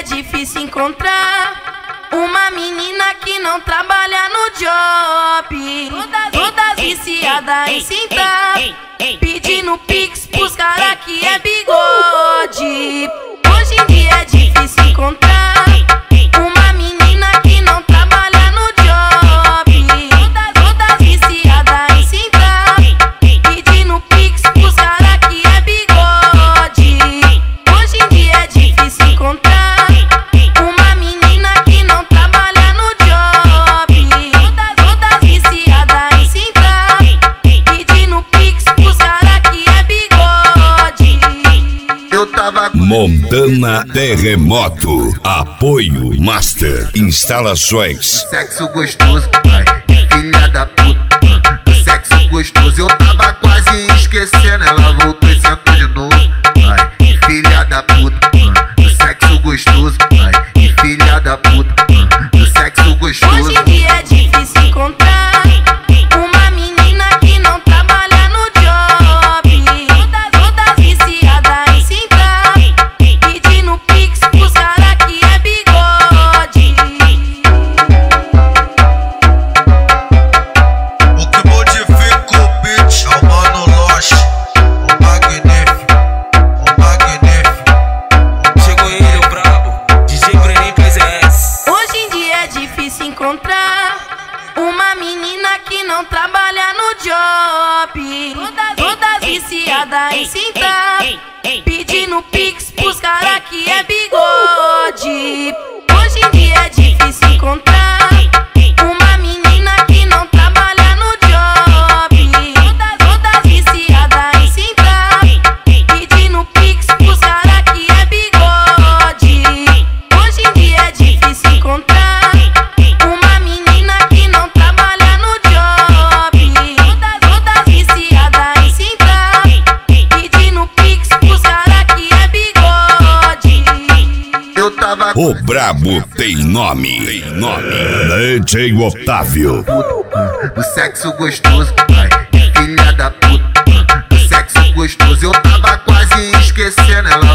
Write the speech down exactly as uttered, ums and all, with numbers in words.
difícil encontrar uma menina que não trabalha no job. Todas, todas viciadas em sentar, pedindo pix pros cara que é bigode. Hoje em dia é difícil encontrar uma menina que não trabalha no job. Todas, todas viciadas em sentar, pedindo pix pros cara que é bigode. Hoje em dia é difícil encontrar uma menina que não trabalha no job. Todas, todas viciadas em sentar, pedindo pix pros cara que é bigode. Eu tava Montana Terremoto. Apoio Master Instalações. sexo gostoso, ai, filha da puta. Sexo gostoso, eu tava quase esquecendo. Ela voltou e sentou de novo. Ai, filha da puta. Sexo gostoso, ai, filha da puta. Sexo gostoso. Hoje em dia é difícil encontrar uma menina que não trabalha no job. Todas, todas viciadas em sentar, pedindo pix pros cara que é bigode. O que modifica o beat é o Mano Loche, o magnífico, o magnífico. Chegou ele, o brabo, D J Brenin P Z S. Hoje em dia é difícil encontrar uma menina que não trabalha no job. Todas, todas viciadas em sentar, pedindo pix pros cara que é bigode. Hoje em dia é difícil encontrar uma menina que não trabalha no job. Todas, todas viciadas em sentar, pedindo pix pros cara que é bigode. Hoje em dia é difícil encontrar uma menina que não trabalha no job. Todas, todas viciadas em sentar, pedindo pix pros cara que é bigode. Eu tava O brabo tem nome. Tem nome. D J Otávio. do sexo gostoso, ai, filha da puta. Do sexo gostoso, eu tava quase esquecendo. Ela